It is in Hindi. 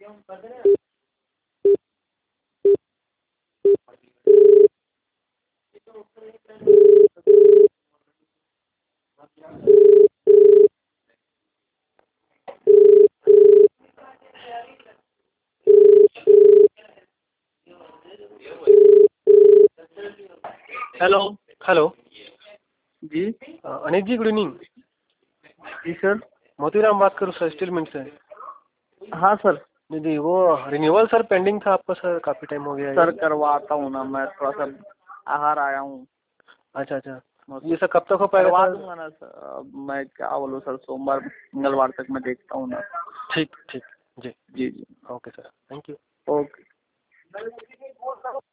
हेलो। हेलो। जी। Anil ji, good evening. जी सर। मोतीराम बात करूँ सर, स्टील मिंट से। हाँ सर। जी जी, वो रिन्यूअल सर पेंडिंग था आपका सर, काफ़ी टाइम हो गया है। सर करवाता हूँ ना, मैं थोड़ा सा बाहर आया हूँ। अच्छा अच्छा, ये सर कब तक हो पाएगा करवा सर? दूंगा ना सर, अब मैं क्या बोलूँ सर, सोमवार मंगलवार तक मैं देखता हूँ ना। ठीक ठीक। जी जी जी। Okay sir, thank you. Okay.